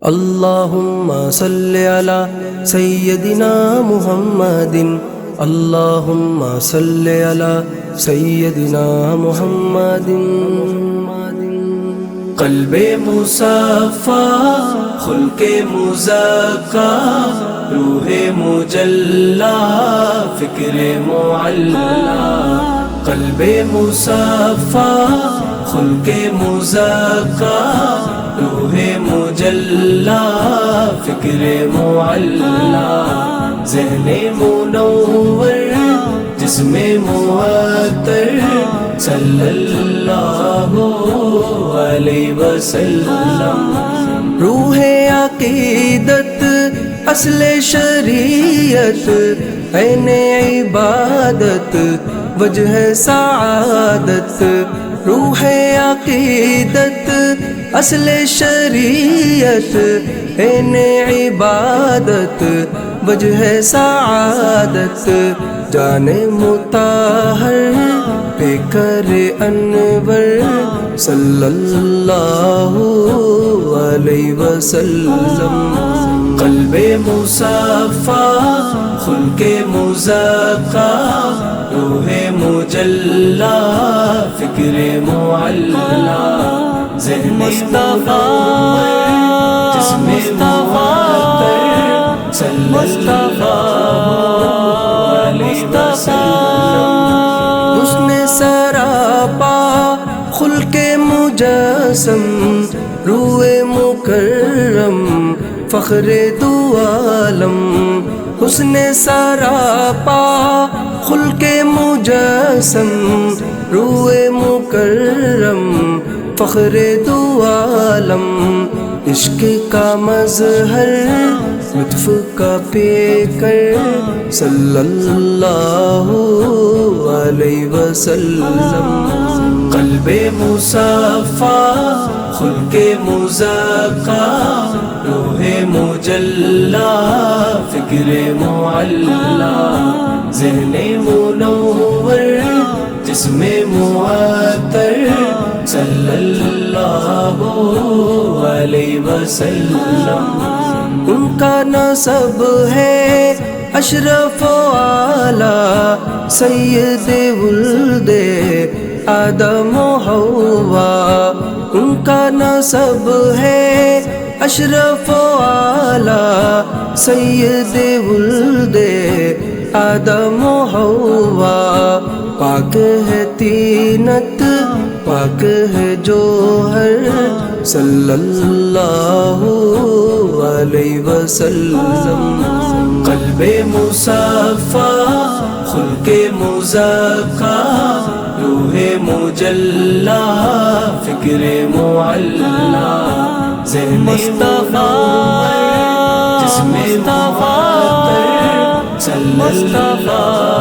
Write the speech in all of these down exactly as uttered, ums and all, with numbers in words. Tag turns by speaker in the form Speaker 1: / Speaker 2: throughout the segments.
Speaker 1: اللہم صلی علی سیدنا محمد، اللہم صلی علی سیدنا محمد۔ قلب مصفا، خلق مزکا، روح مجلا، فکر معلا۔ قلب مصفا، خلق مزکا، روح مجلا، فکر معلا۔ ذہن منور، جسم معطر، صلی اللہ علیہ وسلم۔ روح عقیدت، اصل شریعت، عین عبادت، وجہ سعادت۔ روح عقیدت، اصل شریعت، عین عبادت، وجہ سعادت۔ جان مطہر، پیکر انور، صلی اللہ علیہ وسلم۔ قلب مصفا، خلق مزکا، روح مجلا، فکر معلا۔ ذہن منور، جسم معطر، صلی اللہ علیہ وسلم۔ حسن سراپا، خلق مجسم، روح مکرم، فخر دو عالم۔ حسن سراپا، خلق مجسم، روح مکرم، فخر دو عالم۔ عشق کا مظہر، لطف کا پیکر، صلی اللہ علیہ وسلم۔ قلب مصفا، خلق مزکا، روح مجلا، فکر معلا۔ ذہن منور، جسم معطر، صلی اللہ علیہ وسلم۔ ان کا نسب ہے اشرف و اعلیٰ، سید ولد آدم و حوا۔ ان کا نسب ہے اشرف و اعلیٰ، سید ولد آدم و حوا۔ پاک ہے طینت، پاک ہے جوہر، صلی اللہ علیہ وسلم۔ قلب مصفا، خلق مزکا، روح مجلا، فکر معلا۔ ذہن منور، جسم معطر، صلی اللہ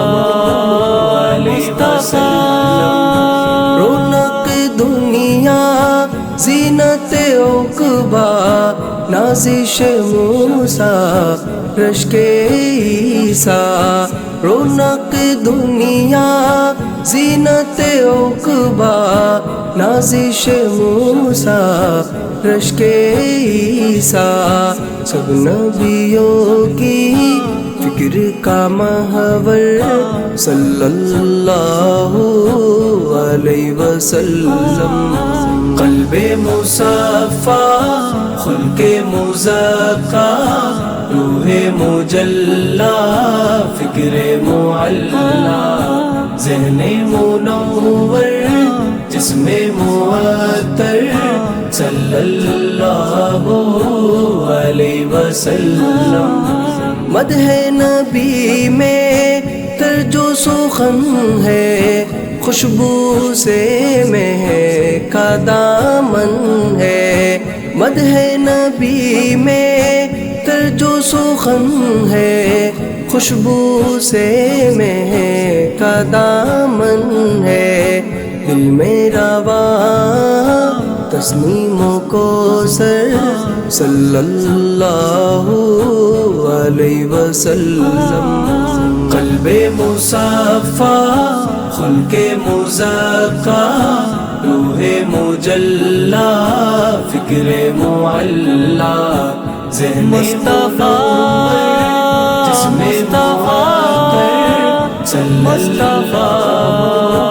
Speaker 1: علیہ وسلم۔ رونق دنیا، زینت عقبا، نازش موسیٰ، رشک عیسیٰ۔ رونق دنیا، زینت عقبا، نازش موسیٰ، رشک عیسیٰ۔ سب نبیوں کی فکر کا محور، صلی اللہ علیہ وسلم۔ قلب مصفا، خلق مزکا، روح مجلا، فکر معلا۔ ذہن منور، جسم معطر، صلی اللہ علیہ وسلم۔ مدح نبی میں ترجو سخن ہے، خوشبو سے مہکا دامن ہے۔ مدح نبی میں ترجو سخن ہے، خوشبو سے مہکا دامن ہے۔ دل میں رواں تسنیم و کوثر، صلی اللہ علیہ وسلم۔ قلب مصفا، خلق مزکا، روح مجلا، فکر معلا۔ مصطفیٰ جس میں مصطفیٰ مصطفیٰ